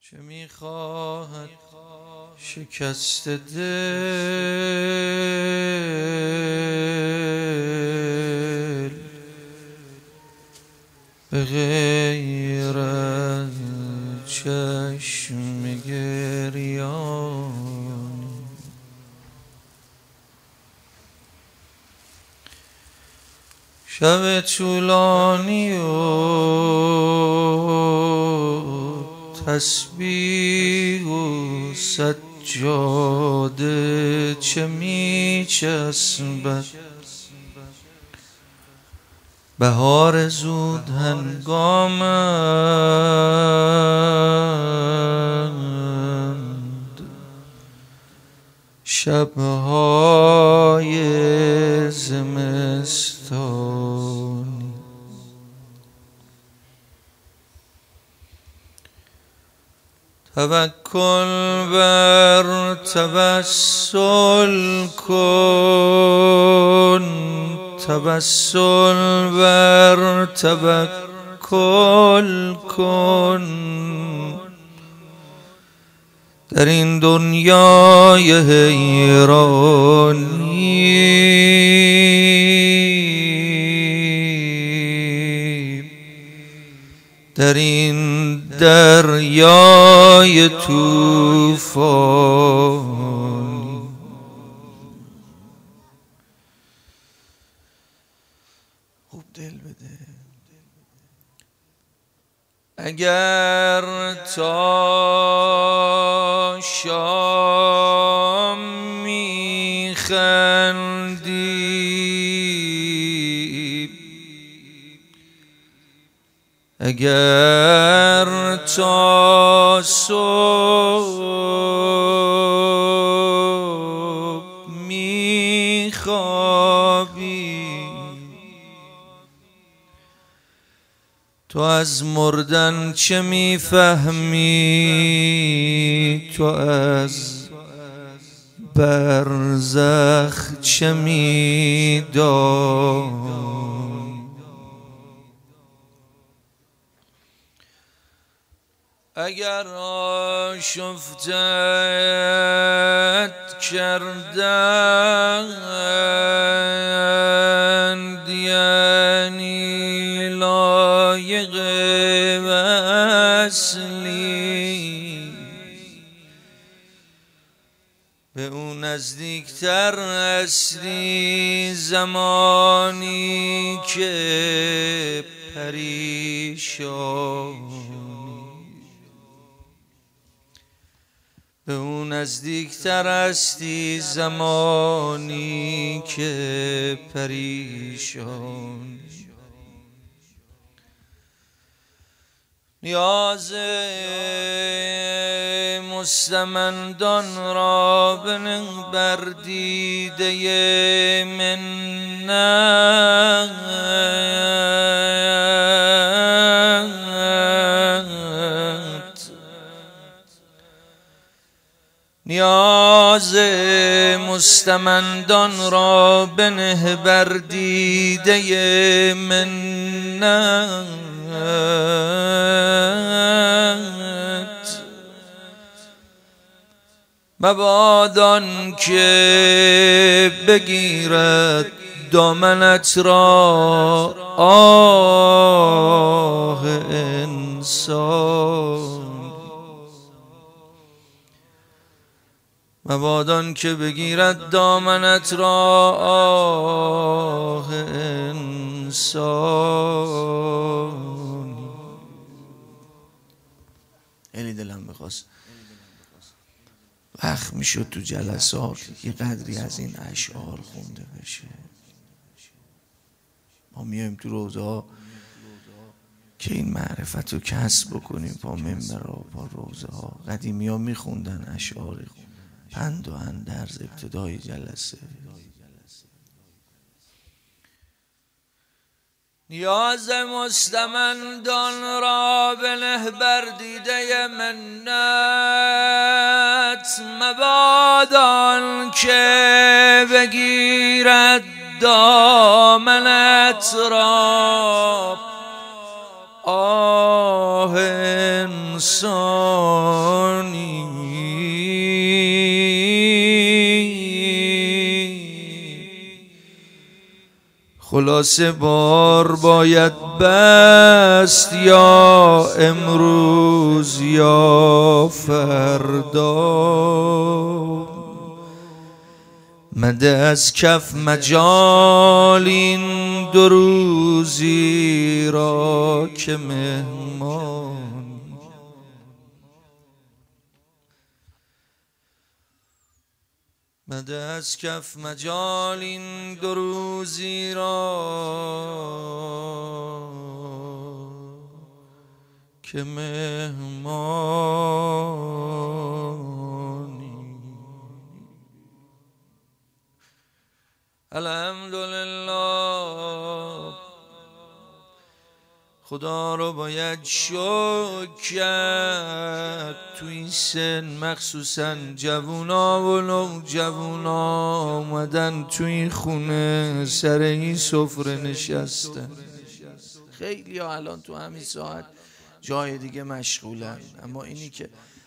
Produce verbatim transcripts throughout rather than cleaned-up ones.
چه میخواهد شکست دل به غیر از چشم گریان؟ شب طولانی و تسبیح و سجاده چه می چسبد، بهار زود هنگامند، شبهای زمستانی. توکل بر توسل کن، توسل بر توکل کن، در این دنیای حیرانی، در این دریای طوفانی. خوب دل بده. اگر تا شام میخندی، اگر تا صبح میخوابی، تو از مردن چه میفهمی؟ تو از برزخ چه میدانی؟ اگر آشفتت کردند، یعنی لایق وصلی، به اون نزدیکتر هستی زمانی که پریشانی، به اون نزدیکتر هستی زمانی که پریشان. نیاز مستمندان را بنه بر دیده منت، نیاز مستمندان را بنه بر دیده منت، مبادان که بگیرد دامنت را آه انسان، مبادان که بگیرد دامنت را آه انسان. خیلی دلم میخواست وقت میشد تو جلسات یه قدری از این اشعار خونده بشه. ما میایم تو روزه ها که این معرفت رو کسب بکنیم، پا منبر ها، پا روزه ها. قدیمی ها میخوندن اشعار پند و اندرز ابتدای جلسه. نیاز مستمندان را بنه بر دیده منت، مبادان که بگیرد دامنت را آه انسان. آسانی خلاصه بار باید بست یا امروز یا فردا مده از کف مجال این دو روزی را که مهمان مده از کف مجال این دو روزی را که مهمانی الحمدلله خدا رو باید شکر کرد تو این سن مخصوصا جوونا و نوجوونا اومدن تو این خونه سر این سفره نشستن. خیلی ها الان تو همین ساعت جای دیگه مشغولن، اما اینی که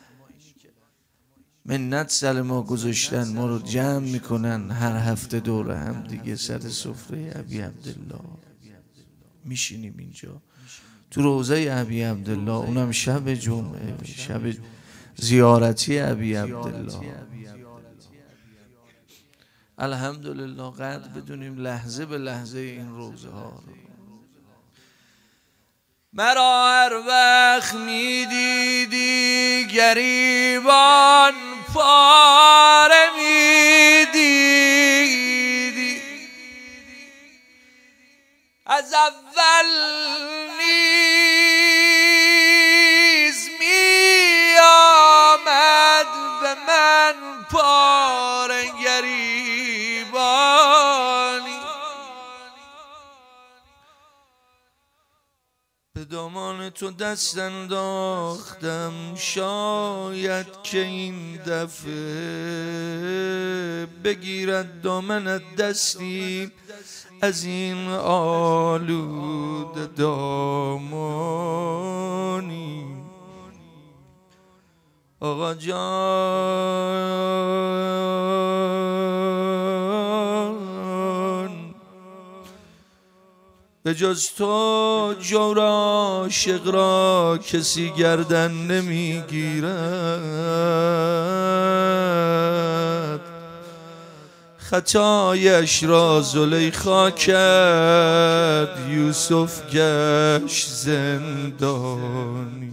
منت سر ما گذاشتن ما رو جمع میکنن هر هفته دور هم دیگه سر سفره ابی عبدالله میشینیم اینجا تو روضه ابی عبدالله، اونم شب جمعه، شب زیارتی ابی عبدالله. الحمدلله قدر بدونیم لحظه به لحظه این روزه ها رو. مرا هر وقت میدیدی گریبان پاره میدیدی، از اول نیز می آمد به من پاره گریبانی، به دامان تو دست انداختم شاید که این دفعه بگیرد دامنت دستی از این آلود دامانی. آقا جان به جز تو جور عاشق را کسی گردن نمیگیرد، خطایش را زلیخا کرد یوسف گشت زندانی.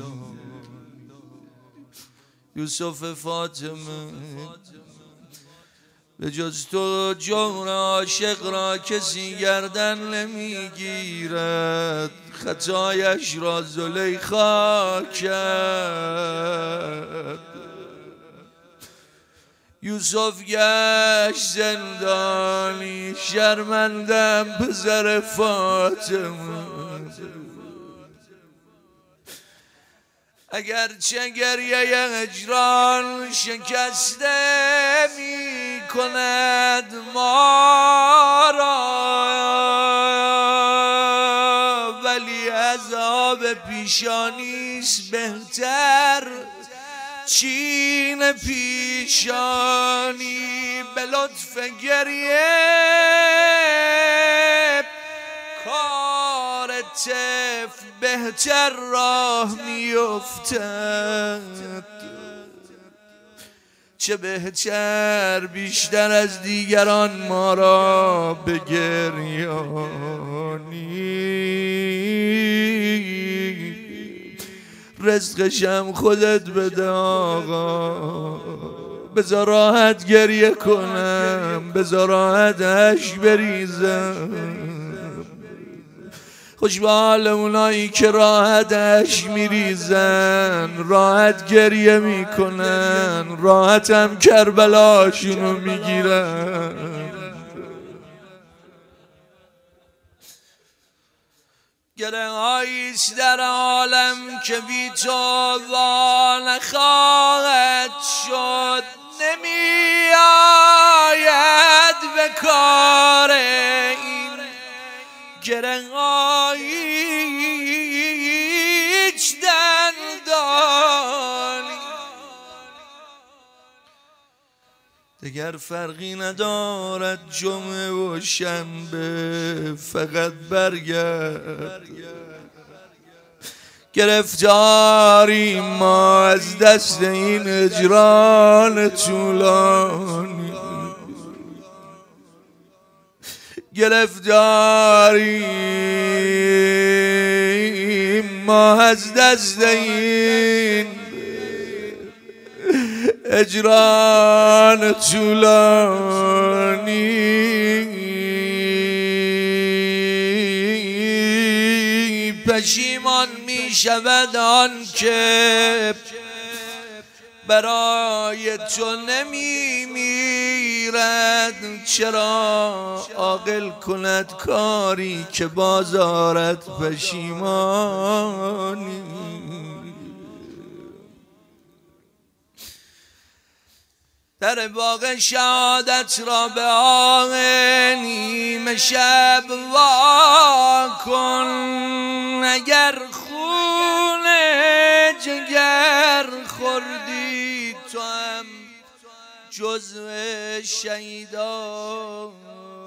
یوسف فاطمه به جز تو جور عاشق را کسی گردن نمیگیرد، خطایش را زلیخا کرد یوسف گشت زندانی. شرمندم پسر فاطمه اگرچه گریه هجران شکسته می کند ما را، ولی عذاب پیشانیست بهتر چین پیشانی. به لطف گریه کار طفل بهتر راه میافتد، چه بهتر بیشتر از دیگران ما را بگریانی. رزقشم خودت بده آقا، بذار راحت گریه کنم، بذار راحت اشک بریزم. خوش به حال اونایی که راحت اشک میریزن، راحت گریه میکنن، راحت هم کربلاشونو میگیرن. گره هاییست در عالم که بی تو وا نخواهد شد، نمی آید به کار این گره هایی هیچ دندان دگر فرقی ندارد جمعه و شنبه، فقط برگرد. گرفتاری ما از دست این هجران طولانی، گرفتاری ما از دست این هجران طولانی. پشیمان می شود آن که برای تو نمی میرد، چرا عاقل کند کاری که بازارت پشیمانی. در باغ شهادت را به آه نیمه شب وا کن، اگر خون جگر خوردی تو هم جزو شهیدان.